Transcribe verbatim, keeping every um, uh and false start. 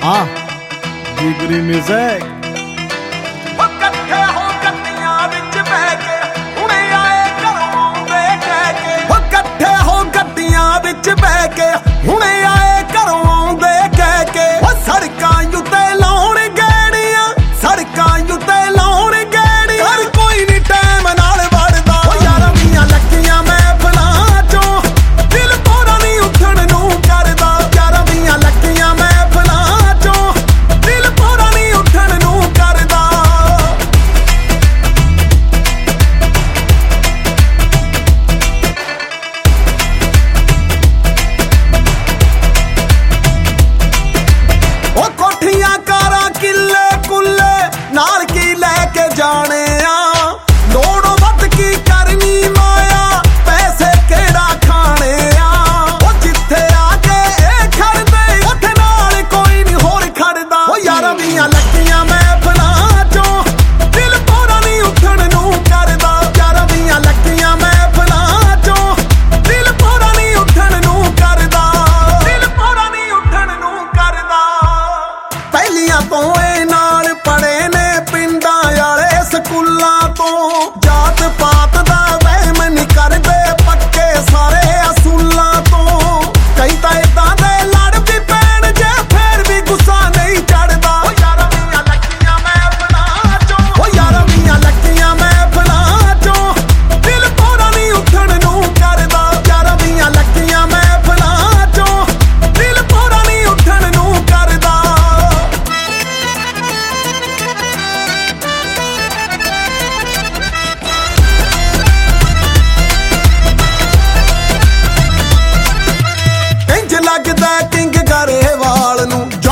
हाँ जिगरी म्यूजिक बह के हुणे आए घरों आउंदे कह के सड़कां उत्ते लाउण गैड़ियां सड़कां उत्ते लाउण गैड़ियां हर कोई नी टैम नाल वड़दा यारां दियां लक्कियां महफिलां चों दिल पूरा नी उठण नूं करदा यारां दियां लक्कियां महफिलां चों दिल पूरा नी उठण नूं करदा कारां किले कुले नाल की लैके जाने आ लोड़ वध की करनी माया पैसे केड़ा खाने आ जिथे आके ए खड़दे उत्थे नाल कोई नहीं होर खड़दा यारां दियां लक्कियां महफिलां चों दिल पूरा नहीं उठण नूं करदा यारां दियां लक्कियां महफिलां चों दिल पूरा नहीं उठण नूं करदा दिल पूरा नहीं उठण नूं करदा ਪਹਿਲੀਆਂ ਤੋਂ ਇਹ ਨਾਲ ਪੜੇ ਨੇ ਪਿੰਡਾਂ ਵਾਲੇ ਸਕੂਲਾਂ ਤੋਂ ਜਾਤ ਪਾਤ ਦਾ ਵਹਿਮ ਨਹੀਂ ਕਰਦੇ ਪੱਕੇ ਸਾਰੇ ਅਸੂਲਾਂ ਤੋਂ ਕਈ ਤਾਂ ਏਦਾਂ ਦੇ ਲੜ ਵੀ ਪੈਣ ਜੇ ਫੇਰ ਵੀ ਗੁੱਸਾ ਨਹੀਂ ਚੜਦਾ ਓ ਯਾਰਾਂ ਦੀਆਂ ਲੱਕੀਆਂ ਮਹਿਫਿਲਾਂ ਚੋਂ ਓ ਯਾਰਾਂ ਦੀਆਂ ਲੱਕੀਆਂ ਮਹਿਫਿਲਾਂ ਚੋਂ ਦਿਲ ਪੂਰਾ ਨਹੀਂ ਉੱਠਣ ਨੂੰ ਕਰਦਾ ਯਾਰਾਂ ਦੀਆਂ ਲੱਕੀਆਂ ਮਹਿਫਿਲਾਂ ਚੋਂ ਦਿਲ ਪੂਰਾ ਨਹੀਂ ਉੱਠਣ ਨੂੰ ਕਰਦਾ ਲੱਗਦਾ ਕਿੰਗ ਗਰੇਵਾਲ ਨੂੰ